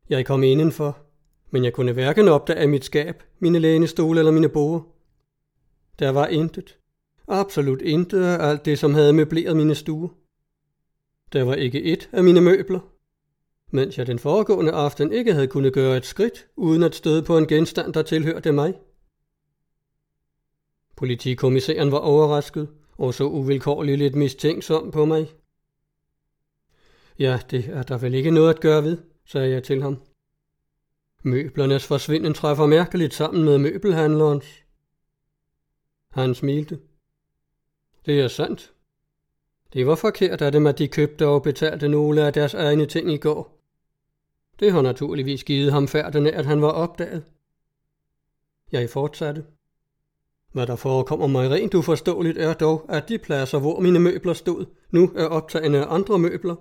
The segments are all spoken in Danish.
Jeg kom indenfor, men jeg kunne hverken opdage mit skab, mine lænestole eller mine borde. Der var intet, absolut intet af alt det, som havde møbleret mine stuer. Der var ikke et af mine møbler, mens jeg den foregående aften ikke havde kunnet gøre et skridt, uden at støde på en genstand, der tilhørte mig. Politikommissæren var overrasket og så uvilkårligt lidt mistænksom på mig. Ja, det er der vel ikke noget at gøre ved, sagde jeg til ham. Møblernes forsvinden træffer mærkeligt sammen med møbelhandlerens. Han smilte. Det er sandt. Det var forkert af dem, at de købte og betalte nogle af deres egne ting i går. Det har naturligvis givet ham færdene, at han var opdaget. Jeg fortsatte. Hvad der forekommer mig rent uforståeligt er dog, at de pladser, hvor mine møbler stod, nu er optagende af andre møbler.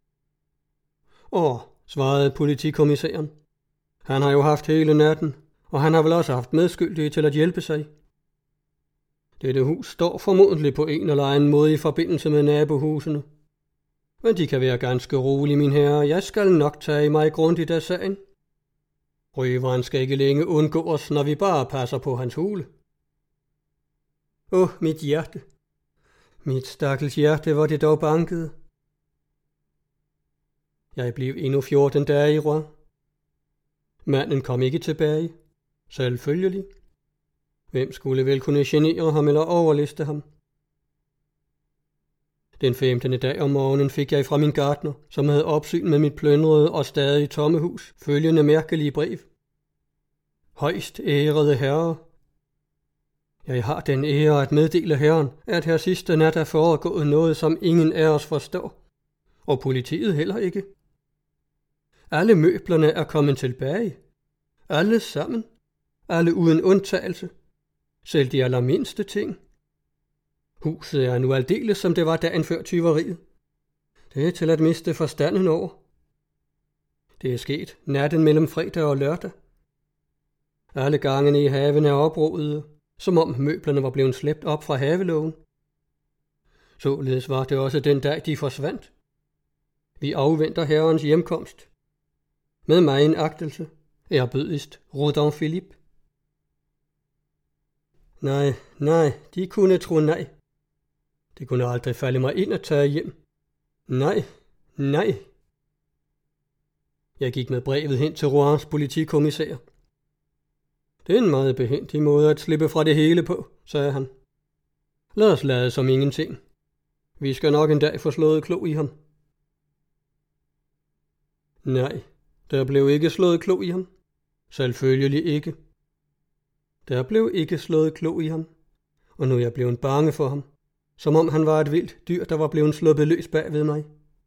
Svarede politikommissæren. Han har jo haft hele natten, og han har vel også haft medskyldige til at hjælpe sig. Dette hus står formodentlig på en eller anden måde i forbindelse med nabohusene. Men de kan være ganske rolige, min herre. Jeg skal nok tage mig grundigt af sagen. Røveren skal ikke længe undgå os, når vi bare passer på hans hule. Mit hjerte. Mit stakkels hjerte, hvor det dog bankede. Jeg blev endnu 14 dage i Rouen. Manden kom ikke tilbage. Selvfølgelig. Hvem skulle vel kunne genere ham eller overliste ham? Den 15. dag om morgenen fik jeg fra min gartner, som havde opsyn med mit plyndrede og stadig tomme hus, følgende mærkelige brev. Højst ærede herre. Jeg har den ære at meddele herren, at her sidste nat er foregået noget, som ingen af os forstår. Og politiet heller ikke. Alle møblerne er kommet tilbage. Alle sammen. Alle uden undtagelse. Selv de allermindste ting. Huset er nu aldeles, som det var dagen før tyveriet. Det er til at miste forstanden over. Det er sket natten mellem fredag og lørdag. Alle gangene i haven er oprydede, som om møblerne var blevet slæbt op fra havelågen. Således var det også den dag, de forsvandt. Vi afventer herrens hjemkomst. Med mig en agtelse. Ærbødigst Rodin Philippe. Nej, de kunne tro nej. Det kunne aldrig falde mig ind at tage hjem. Nej. Jeg gik med brevet hen til Rouens politikommissær. Det er en meget behændig måde at slippe fra det hele på, sagde han. Lad os lade som ingenting. Vi skal nok en dag få slået klo i ham. Nej, der blev ikke slået klo i ham. Selvfølgelig ikke. Der blev ikke slået klo i ham, og nu er jeg blevet bange for ham, som om han var et vildt dyr, der var blevet sluppet løs bag ved mig.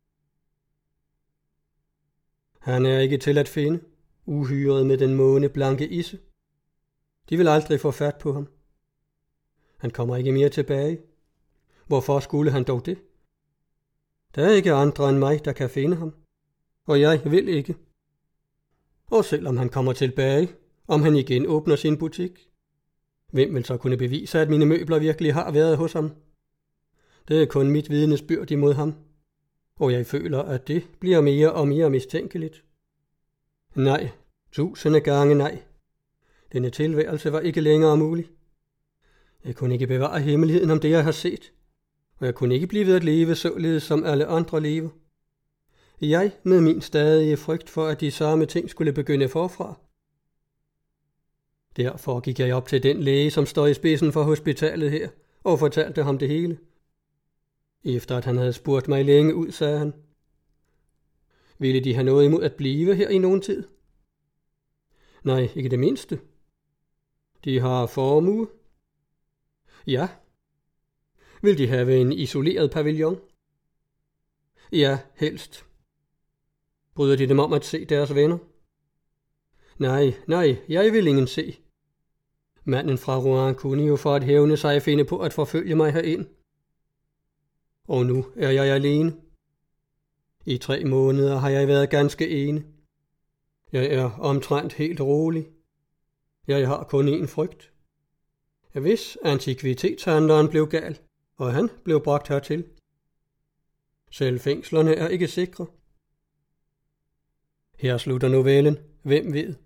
Han er ikke til at finde, uhyret med den måneblanke isse. De vil aldrig få fat på ham. Han kommer ikke mere tilbage. Hvorfor skulle han dog det? Der er ikke andre end mig, der kan finde ham, og jeg vil ikke. Og selvom han kommer tilbage, om han igen åbner sin butik, hvem vil så kunne bevise, at mine møbler virkelig har været hos ham? Det er kun mit vidnesbyrd imod ham, og jeg føler, at det bliver mere og mere mistænkeligt. Nej, 1000 gange nej. Denne tilværelse var ikke længere mulig. Jeg kunne ikke bevare hemmeligheden om det, jeg har set, og jeg kunne ikke blive ved at leve således som alle andre lever. Jeg med min stadige frygt for, at de samme ting skulle begynde forfra. Derfor gik jeg op til den læge, som står i spidsen for hospitalet her, og fortalte ham det hele. Efter at han havde spurgt mig længe ud, sagde han. Ville de have noget imod at blive her i nogen tid? Nej, ikke det mindste. De har formue. Ja. Vil de have en isoleret pavillon? Ja, helst. Bryder de dem om at se deres venner? Nej, jeg vil ingen se. Manden fra Rouen kunne jo for at hævne sig finde på at forfølge mig herind. Og nu er jeg alene. I 3 måneder har jeg været ganske ene. Jeg er omtrent helt rolig. Jeg har kun én frygt. Hvis antikvitetshandleren blev gal, og han blev bragt hertil. Selv fængslerne er ikke sikre. Her slutter novellen. Hvem ved?